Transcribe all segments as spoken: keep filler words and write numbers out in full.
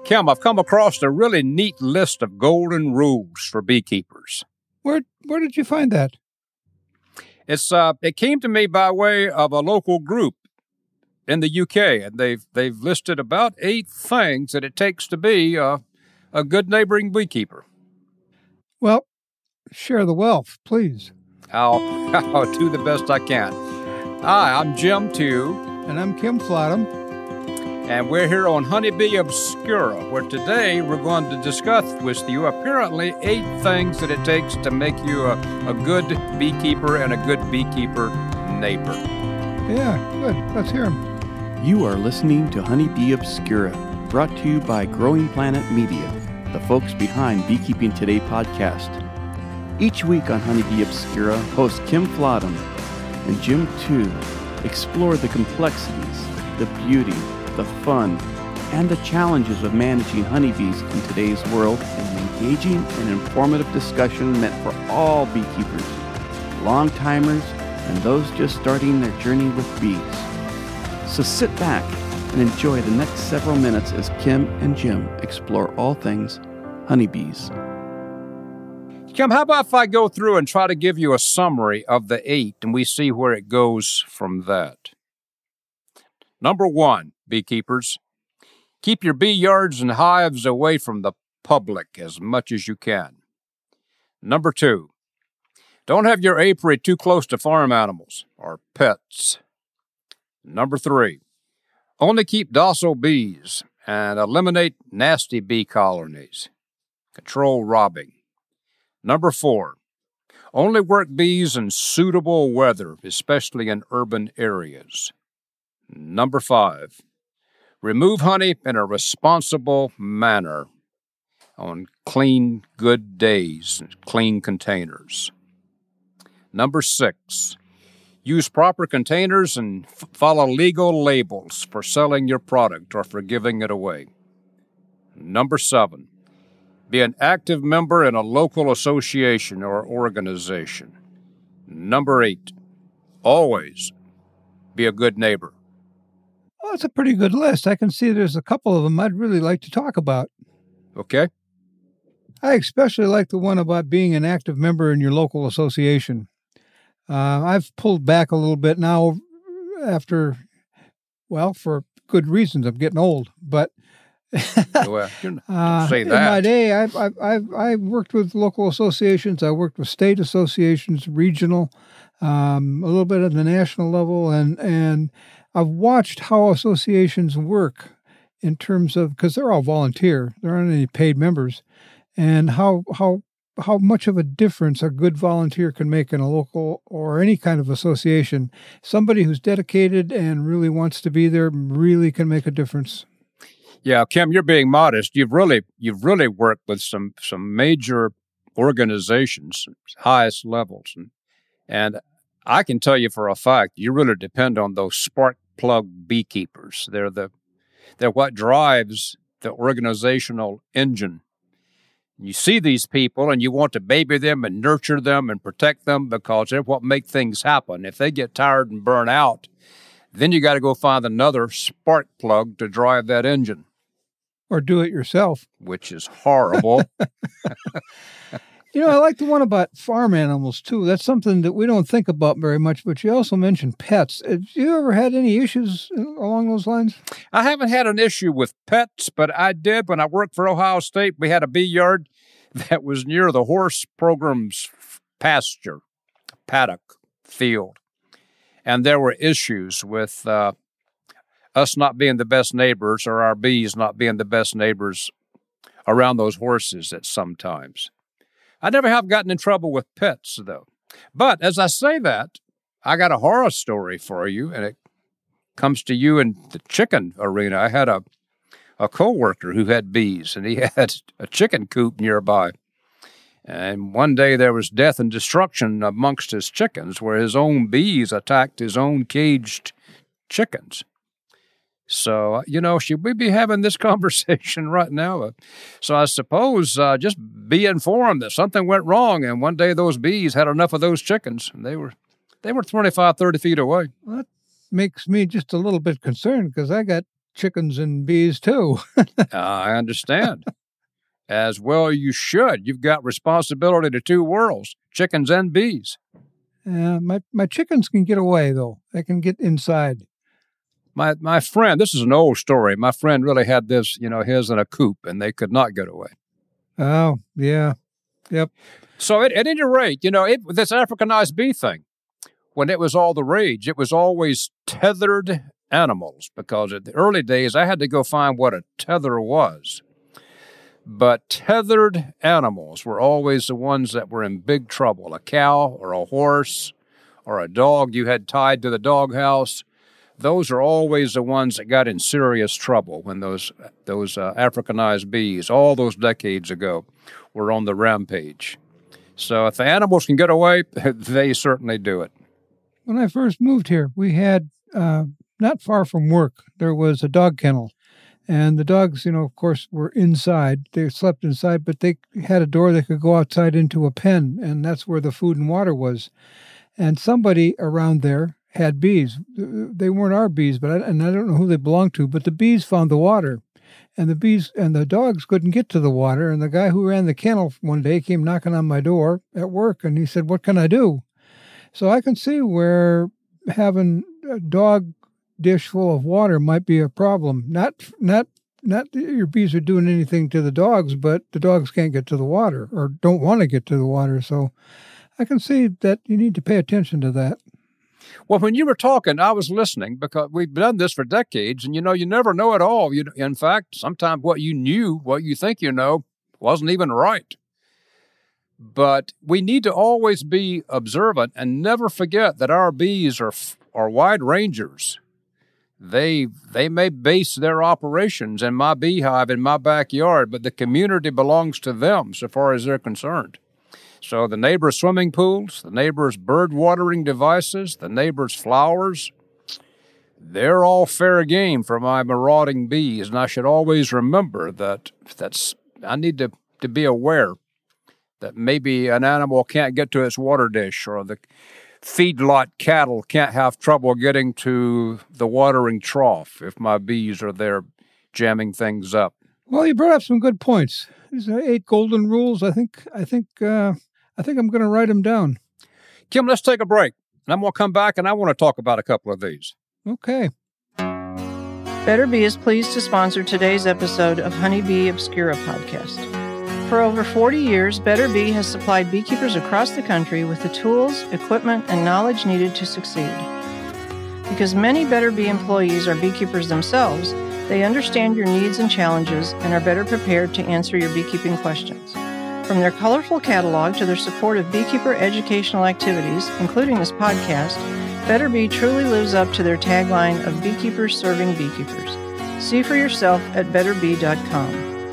Kim, I've come across a really neat list of golden rules for beekeepers. Where where did you find that? It's uh, it came to me by way of a local group in the U K, and they've they've listed about eight things that it takes to be a, a good neighboring beekeeper. Well, share the wealth, please. I'll, I'll do the best I can. Hi, I'm Jim Tew. And I'm Kim Flottam. And we're here on Honeybee Obscura, where today we're going to discuss with you apparently eight things that it takes to make you a, a good beekeeper and a good beekeeper neighbor. Yeah, good. Let's hear them. You are listening to Honeybee Obscura, brought to you by Growing Planet Media, the folks behind Beekeeping Today podcast. Each week on Honeybee Obscura, host Kim Flottam and Jim Tew explore the complexities, the beauty, the fun, and the challenges of managing honeybees in today's world in an engaging and informative discussion meant for all beekeepers, long-timers, and those just starting their journey with bees. So sit back and enjoy the next several minutes as Kim and Jim explore all things honeybees. Kim, how about if I go through and try to give you a summary of the eight, and we see where it goes from that? Number one, beekeepers, keep your bee yards and hives away from the public as much as you can. Number two, don't have your apiary too close to farm animals or pets. Number three, only keep docile bees and eliminate nasty bee colonies. Control robbing. Number four, only work bees in suitable weather, especially in urban areas. Number five, remove honey in a responsible manner on clean, good days, clean containers. Number six, use proper containers and f- follow legal labels for selling your product or for giving it away. Number seven, be an active member in a local association or organization. Number eight, always be a good neighbor. Well, that's a pretty good list. I can see there's a couple of them I'd really like to talk about. Okay. I especially like the one about being an active member in your local association. Uh, I've pulled back a little bit now after, well, for good reasons. I'm getting old, but well, uh, say in that. my day, I've, I've, I've, I've worked with local associations. I worked with state associations, regional, um, a little bit at the national level, and, and I've watched how associations work in terms of, because they're all volunteer, there aren't any paid members, and how how how much of a difference a good volunteer can make in a local or any kind of association. Somebody who's dedicated and really wants to be there really can make a difference. Yeah, Kim, you're being modest. You've really you've really worked with some some major organizations, highest levels, and and I can tell you for a fact, you really depend on those spark plug beekeepers. They're the they're what drives the organizational engine. You see these people and you want to baby them and nurture them and protect them because they're what make things happen. If they get tired and burn out, then you got to go find another spark plug to drive that engine. Or do it yourself. Which is horrible. You know, I like the one about farm animals, too. That's something that we don't think about very much, but you also mentioned pets. Have you ever had any issues along those lines? I haven't had an issue with pets, but I did when I worked for Ohio State. We had a bee yard that was near the horse program's pasture, paddock, field. And there were issues with uh, us not being the best neighbors or our bees not being the best neighbors around those horses at some times. I never have gotten in trouble with pets, though. But as I say that, I got a horror story for you, and it comes to you in the chicken arena. I had a, a coworker who had bees, and he had a chicken coop nearby. And one day there was death and destruction amongst his chickens, where his own bees attacked his own caged chickens. So, you know, should we be having this conversation right now? So I suppose uh, just be informed that something went wrong, and one day those bees had enough of those chickens, and they were they were twenty-five, thirty feet away. Well, that makes me just a little bit concerned because I got chickens and bees too. uh, I understand. As well you should. You've got responsibility to two worlds, chickens and bees. Uh, my, my chickens can get away, though. They can get inside. My my friend, this is an old story. My friend really had this, you know, his in a coop, and they could not get away. Oh, yeah. Yep. So at, at any rate, you know, it, this Africanized bee thing, when it was all the rage, it was always tethered animals, because in the early days, I had to go find what a tether was. But tethered animals were always the ones that were in big trouble. A cow or a horse or a dog you had tied to the doghouse, those are always the ones that got in serious trouble when those those uh, Africanized bees, all those decades ago, were on the rampage. So if the animals can get away, they certainly do it. When I first moved here, we had, uh, not far from work, there was a dog kennel. And the dogs, you know, of course, were inside. They slept inside, but they had a door that could go outside into a pen, and that's where the food and water was. And somebody around there had bees. They weren't our bees, but I, and I don't know who they belonged to, but the bees found the water. And the bees and the dogs couldn't get to the water. And the guy who ran the kennel one day came knocking on my door at work, and he said, "What can I do?" So I can see where having a dog dish full of water might be a problem. Not not not that your bees are doing anything to the dogs, but the dogs can't get to the water or don't want to get to the water. So I can see that you need to pay attention to that. Well, when you were talking, I was listening, because we've done this for decades, and, you know, you never know it all. You, in fact, sometimes what you knew, what you think you know, wasn't even right. But we need to always be observant and never forget that our bees are are wide rangers. They they may base their operations in my beehive in my backyard, but the community belongs to them so far as they're concerned. So the neighbor's swimming pools, the neighbor's bird watering devices, the neighbor's flowers, they're all fair game for my marauding bees. And I should always remember that that's I need to, to be aware that maybe an animal can't get to its water dish, or the feedlot cattle can't have trouble getting to the watering trough if my bees are there jamming things up. Well, you brought up some good points. These are eight golden rules. I think I think uh, I think I'm going to write them down. Kim, let's take a break. And I'm going to come back, and I want to talk about a couple of these. Okay. Better Bee is pleased to sponsor today's episode of Honeybee Obscura podcast. For over forty years, Better Bee has supplied beekeepers across the country with the tools, equipment, and knowledge needed to succeed. Because many Better Bee employees are beekeepers themselves, they understand your needs and challenges and are better prepared to answer your beekeeping questions. From their colorful catalog to their support of beekeeper educational activities, including this podcast, Better Bee truly lives up to their tagline of beekeepers serving beekeepers. See for yourself at better bee dot com.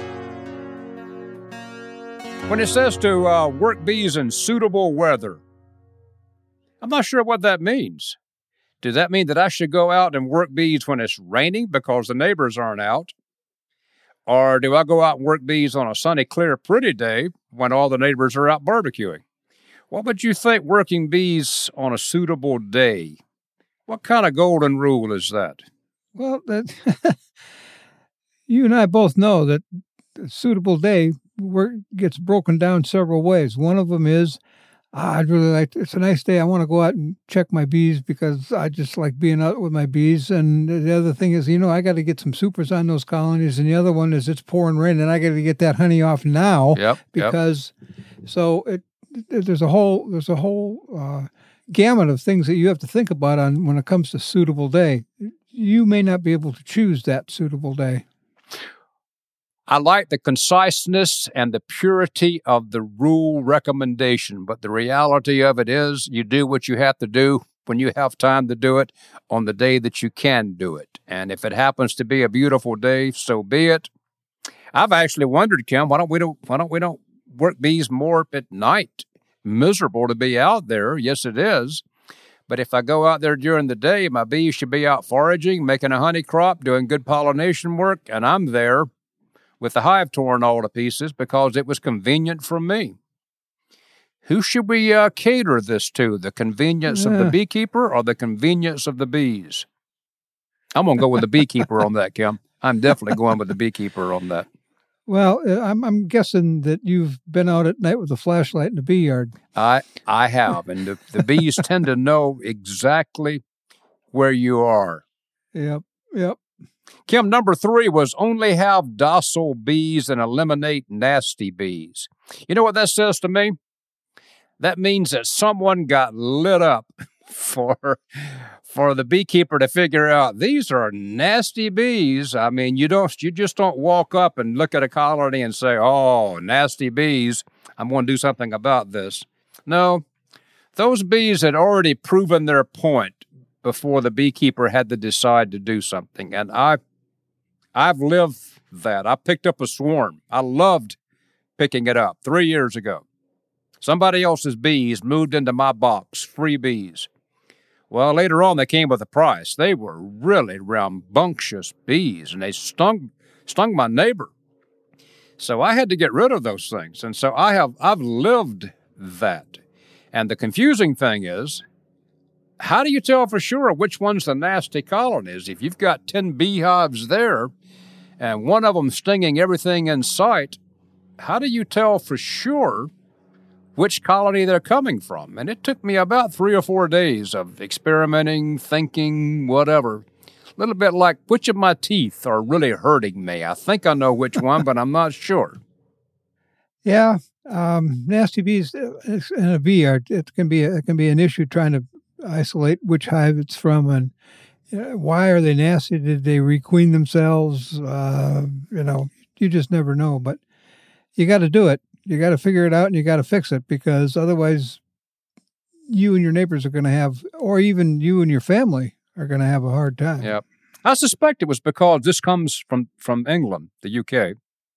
When it says to uh, work bees in suitable weather, I'm not sure what that means. Does that mean that I should go out and work bees when it's raining because the neighbors aren't out? Or do I go out and work bees on a sunny, clear, pretty day when all the neighbors are out barbecuing? What would you think working bees on a suitable day? What kind of golden rule is that? Well, that you and I both know that a suitable day work gets broken down several ways. One of them is, ah, I'd really like, to, it's a nice day. I want to go out and check my bees because I just like being out with my bees. And the other thing is, you know, I got to get some supers on those colonies. And the other one is it's pouring rain and I got to get that honey off now. Yep. Because yep. so it, there's a whole, there's a whole uh, gamut of things that you have to think about on when it comes to suitable day. You may not be able to choose that suitable day. I like the conciseness and the purity of the rule recommendation, but the reality of it is you do what you have to do when you have time to do it on the day that you can do it. And if it happens to be a beautiful day, so be it. I've actually wondered, Kim, why don't we don't why don't we don't work bees more at night? Miserable to be out there. Yes, it is. But if I go out there during the day, my bees should be out foraging, making a honey crop, doing good pollination work, and I'm there with the hive torn all to pieces because it was convenient for me. Who should we uh, cater this to? The convenience yeah. of the beekeeper or the convenience of the bees? I'm going to go with the beekeeper on that, Kim. I'm definitely going with the beekeeper on that. Well, uh, I'm I'm guessing that you've been out at night with a flashlight in the bee yard. I I have, and the, the bees tend to know exactly where you are. Yep, yep. Kim, number three was only have docile bees and eliminate nasty bees. You know what that says to me? That means that someone got lit up for for the beekeeper to figure out these are nasty bees. I mean, you don't you just don't walk up and look at a colony and say, "Oh, nasty bees, I'm going to do something about this." No, those bees had already proven their point before the beekeeper had to decide to do something. And I I've lived that. I picked up a swarm. I loved picking it up three years ago. Somebody else's bees moved into my box, free bees. Well, later on, they came with a price. They were really rambunctious bees, and they stung stung my neighbor. So I had to get rid of those things. And so I have, I've lived that. And the confusing thing is, how do you tell for sure which one's the nasty colonies? If you've got ten beehives there, and one of them stinging everything in sight, how do you tell for sure which colony they're coming from? And it took me about three or four days of experimenting, thinking, whatever. A little bit like, which of my teeth are really hurting me? I think I know which one, but I'm not sure. Yeah, um, nasty bees in a bee yard, it can be a, it can be an issue trying to isolate which hive it's from and uh, why are they nasty? Did they requeen themselves? Uh, you know, you just never know. But you got to do it. You got to figure it out and you got to fix it, because otherwise you and your neighbors are going to have, or even you and your family are going to have a hard time. Yeah. I suspect it was because this comes from, from England, the U K.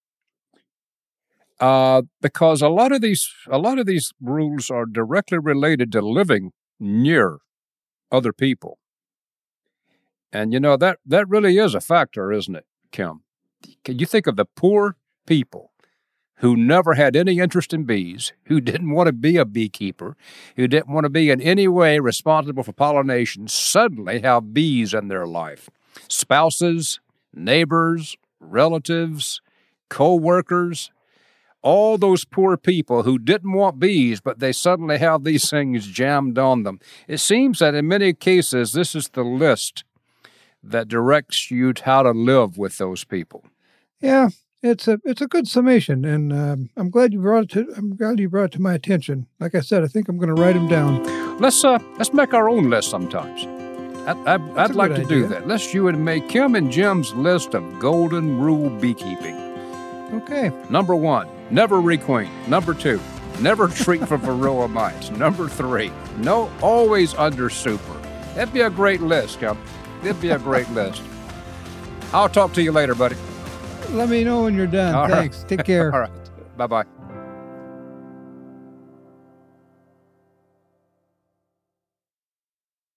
Uh, because a lot of these a lot of these rules are directly related to living near other people. And, you know, that, that really is a factor, isn't it, Kim? Can you think of the poor people who never had any interest in bees, who didn't want to be a beekeeper, who didn't want to be in any way responsible for pollination, suddenly have bees in their life? Spouses, neighbors, relatives, co-workers, all those poor people who didn't want bees, but they suddenly have these things jammed on them. It seems that in many cases, this is the list that directs you to how to live with those people. Yeah, it's a it's a good summation, and um, I'm glad you brought it to I'm glad you brought it to my attention. Like I said, I think I'm going to write them down. Let's uh let's make our own list sometimes. I, I, I'd like to idea. do that. Let's you and make Kim and Jim's list of golden rule beekeeping. Okay. Number one, never requeen. Number two, never treat for varroa mites. Number three, no, always under super. That'd be a great list, Kim. That'd be a great list. I'll talk to you later, buddy. Let me know when you're done. All Thanks. right. Take care. All right. Bye-bye.